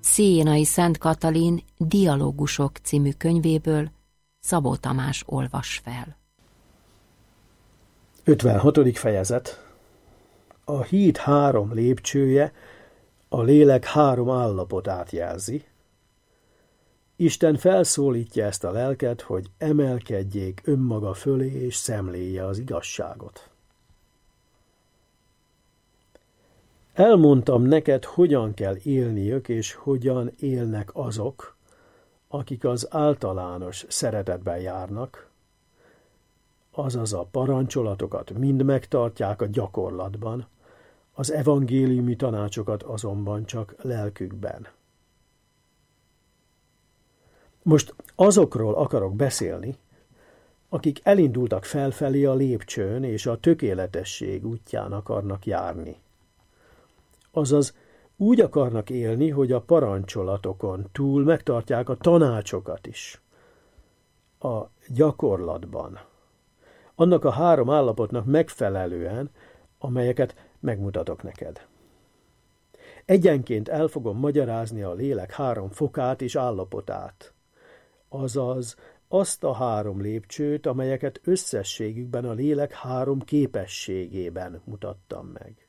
Szénai Szent Katalin Dialógusok című könyvéből Szabó Tamás olvas fel. 56. fejezet. A híd 3 lépcsője a lélek 3 állapotát jelzi. Isten felszólítja ezt a lelket, hogy emelkedjék önmaga fölé és szemléje az igazságot. Elmondtam neked, hogyan kell élniük, és hogyan élnek azok, akik az általános szeretetben járnak, azaz a parancsolatokat mind megtartják a gyakorlatban, az evangéliumi tanácsokat azonban csak lelkükben. Most azokról akarok beszélni, akik elindultak felfelé a lépcsőn, és a tökéletesség útján akarnak járni. Azaz úgy akarnak élni, hogy a parancsolatokon túl megtartják a tanácsokat is. A gyakorlatban. Annak a 3 állapotnak megfelelően, amelyeket megmutatok neked. Egyenként el fogom magyarázni a lélek 3 fokát és állapotát. Azaz azt a 3 lépcsőt, amelyeket összességükben a lélek 3 képességében mutattam meg.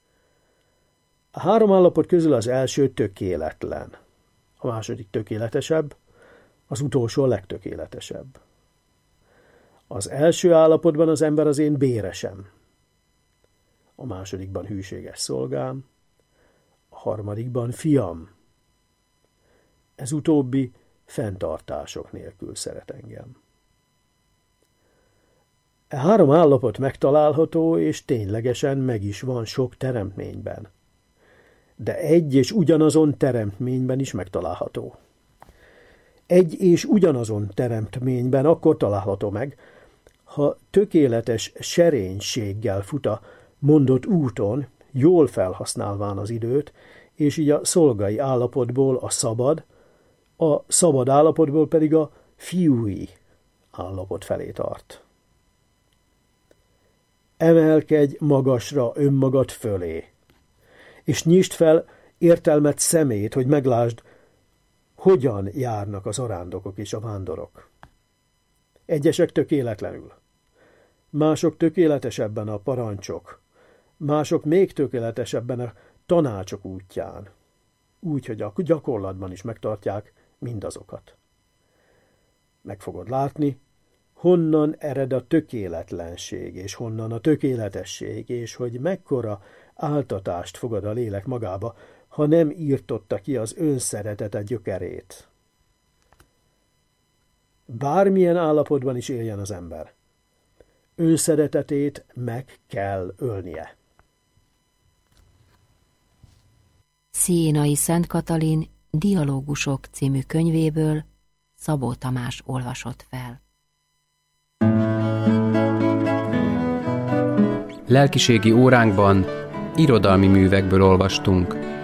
A 3 állapot közül az első tökéletlen, a második tökéletesebb, az utolsó a legtökéletesebb. Az első állapotban az ember az én béresem, a másodikban hűséges szolgám, a harmadikban fiam. Ez utóbbi fenntartások nélkül szeret engem. E 3 állapot megtalálható, és ténylegesen meg is van sok teremtményben. De egy és ugyanazon teremtményben is megtalálható. Egy és ugyanazon teremtményben akkor található meg, ha tökéletes serénységgel fut a mondott úton, jól felhasználván az időt, és így a szolgai állapotból a szabad állapotból pedig a fiúi állapot felé tart. Emelkedj magasra önmagad fölé, és nyisd fel értelmet szemét, hogy meglásd, hogyan járnak az arándokok és a vándorok. Egyesek tökéletlenül, mások tökéletesebben a parancsok, mások még tökéletesebben a tanácsok útján, úgy, hogy a gyakorlatban is megtartják mindazokat. Meg fogod látni, honnan ered a tökéletlenség, és honnan a tökéletesség, és hogy mekkora áltatást fogad a lélek magába, ha nem írtotta ki az önszeretete gyökerét. Bármilyen állapotban is éljen az ember, önszeretetét meg kell ölnie. Szénai Szent Katalin Dialógusok című könyvéből Szabó Tamás olvasott fel. Lelkiségi óránkban irodalmi művekből olvastunk.